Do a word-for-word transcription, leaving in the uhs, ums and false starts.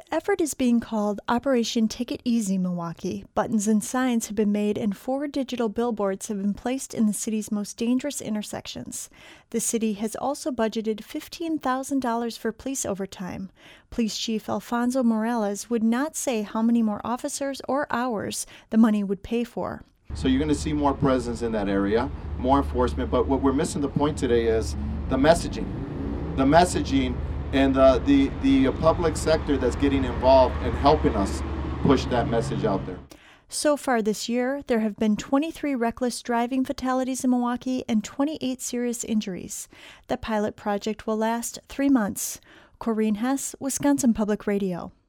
The effort is being called Operation Take It Easy Milwaukee. Buttons and signs have been made and four digital billboards have been placed in the city's most dangerous intersections. The city has also budgeted fifteen thousand dollars for police overtime. Police Chief Alfonso Morales would not say how many more officers or hours the money would pay for. So you're going to see more presence in that area, more enforcement, but what we're missing the point today is the messaging. The messaging and uh, the, the public sector that's getting involved and helping us push that message out there. So far this year, there have been twenty-three reckless driving fatalities in Milwaukee and twenty-eight serious injuries. The pilot project will last three months. Corrine Hess, Wisconsin Public Radio.